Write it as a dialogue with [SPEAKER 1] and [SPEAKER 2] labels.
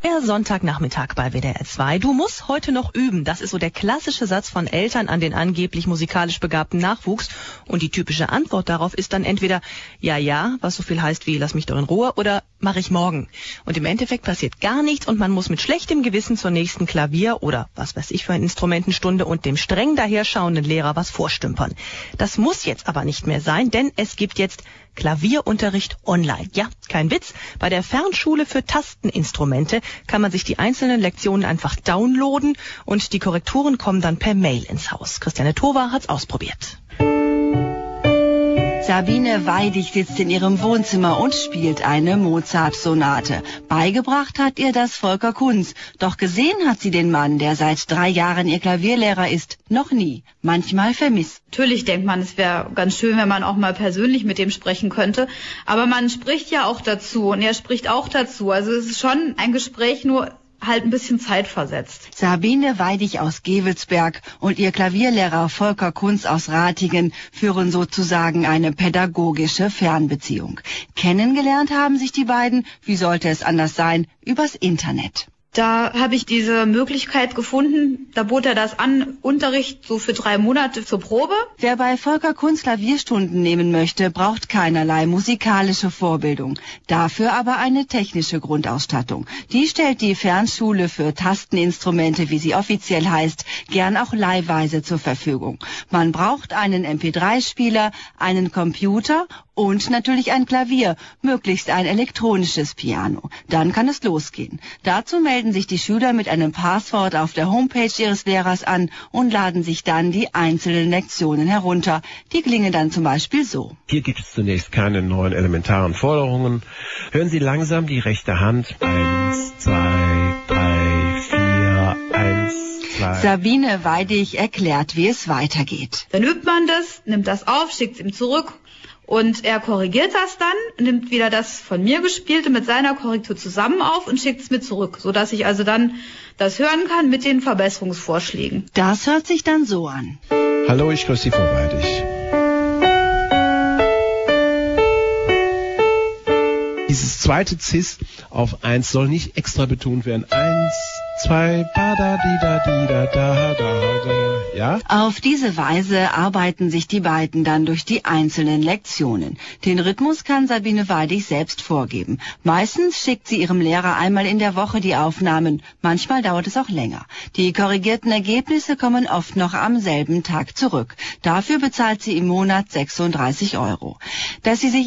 [SPEAKER 1] Der Sonntagnachmittag bei WDR 2. Du musst heute noch üben. Das ist so der klassische Satz von Eltern an den angeblich musikalisch begabten Nachwuchs. Und die typische Antwort darauf ist dann entweder ja, was so viel heißt wie lass mich doch in Ruhe, oder mach ich morgen. Und im Endeffekt passiert gar nichts und man muss mit schlechtem Gewissen zur nächsten Klavier- oder was weiß ich für eine Instrumentenstunde und dem streng daherschauenden Lehrer was vorstümpern. Das muss jetzt aber nicht mehr sein, denn es gibt jetzt Klavierunterricht online. Ja, kein Witz. Bei der Fernschule für Tasteninstrumente kann man sich die einzelnen Lektionen einfach downloaden und die Korrekturen kommen dann per Mail ins Haus. Christiane Towa hat's ausprobiert.
[SPEAKER 2] Sabine Weidig sitzt in ihrem Wohnzimmer und spielt eine Mozart-Sonate. Beigebracht hat ihr das Volker Kunz. Doch gesehen hat sie den Mann, der seit 3 Jahren ihr Klavierlehrer ist, noch nie. Manchmal vermisst.
[SPEAKER 3] Natürlich denkt man, es wäre ganz schön, wenn man auch mal persönlich mit dem sprechen könnte. Aber man spricht ja auch dazu und er spricht auch dazu. Also es ist schon ein Gespräch, nur halt ein bisschen zeitversetzt.
[SPEAKER 2] Sabine Weidig aus Gevelsberg und ihr Klavierlehrer Volker Kunz aus Ratingen führen sozusagen eine pädagogische Fernbeziehung. Kennengelernt haben sich die beiden, wie sollte es anders sein, übers Internet.
[SPEAKER 3] Da habe ich diese Möglichkeit gefunden, da bot er das an, Unterricht so für 3 Monate zur Probe.
[SPEAKER 2] Wer bei Volker Kunz Klavierstunden nehmen möchte, braucht keinerlei musikalische Vorbildung. Dafür aber eine technische Grundausstattung. Die stellt die Fernschule für Tasteninstrumente, wie sie offiziell heißt, gern auch leihweise zur Verfügung. Man braucht einen MP3-Spieler, einen Computer und natürlich ein Klavier, möglichst ein elektronisches Piano. Dann kann es losgehen. Dazu melden sich die Schüler mit einem Passwort auf der Homepage ihres Lehrers an und laden sich dann die einzelnen Lektionen herunter. Die klingen dann zum Beispiel so.
[SPEAKER 4] Hier gibt es zunächst keine neuen elementaren Forderungen. Hören Sie langsam die rechte Hand. 1, 2, 3, 4, 1, 2.
[SPEAKER 2] Sabine Weidig erklärt, wie es weitergeht.
[SPEAKER 3] Dann übt man das, nimmt das auf, schickt es ihm zurück. Und er korrigiert das dann, nimmt wieder das von mir Gespielte mit seiner Korrektur zusammen auf und schickt es mir zurück, sodass ich also dann das hören kann mit den Verbesserungsvorschlägen.
[SPEAKER 2] Das hört sich dann so an.
[SPEAKER 4] Hallo, ich grüße Sie, Frau Weidig. Dieses zweite Cis auf 1 soll nicht extra betont werden. 1, 2, ba da di da di da da da da. Ja?
[SPEAKER 2] Auf diese Weise arbeiten sich die beiden dann durch die einzelnen Lektionen. Den Rhythmus kann Sabine Weidig selbst vorgeben. Meistens schickt sie ihrem Lehrer einmal in der Woche die Aufnahmen. Manchmal dauert es auch länger. Die korrigierten Ergebnisse kommen oft noch am selben Tag zurück. Dafür bezahlt sie im Monat 36 €. Dass sie sich